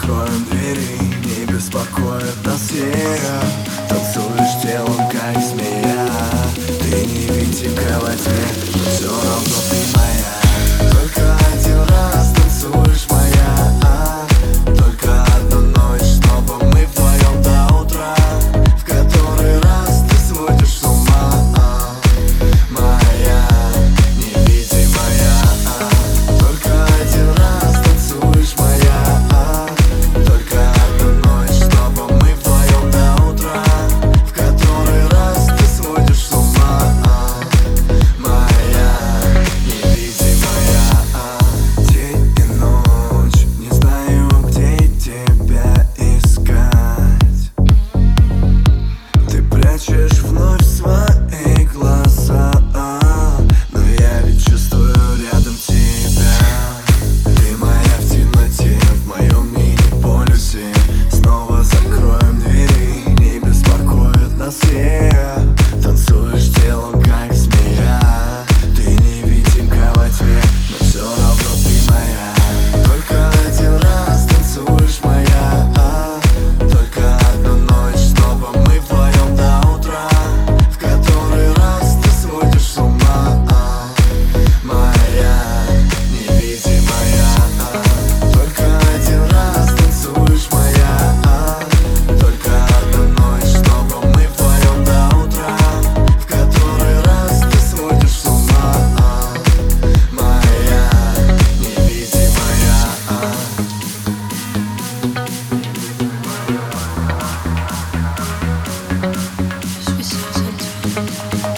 закроем двери, не беспокоит нас вера. Танцуешь телом, как змея, ты невидимка во тьме, но все равно ты моя. Только один раз танцуешь моя, только одну ночь, чтобы мы вдвоем до утра. В который раз ты сводишь с ума, моя невидимая. Только один раз танцуешь моя, только одну ночь, чтобы мы вдвоем до утра. В который раз ты сводишь с ума, моя невидимая. День и ночь, не знаю, где тебя искать. Ты прячешь вновь свои глаза, но я ведь чувствую рядом тебя. Ты моя в темноте, в моем мини-полюсе. Снова закроем двери, не беспокоит нас вера. Танцуешь телом, как змея, ты невидимка во тьме, но все равно ты моя. Только один раз танцуешь моя, только одну ночь, чтобы мы вдвоем до утра. В который раз ты сводишь с ума, моя невидимая. Только один раз танцуешь моя, только одну ночь, чтобы мы вдвоем до утра. В который раз ты сводишь с ума, моя невидимая. Je suis sur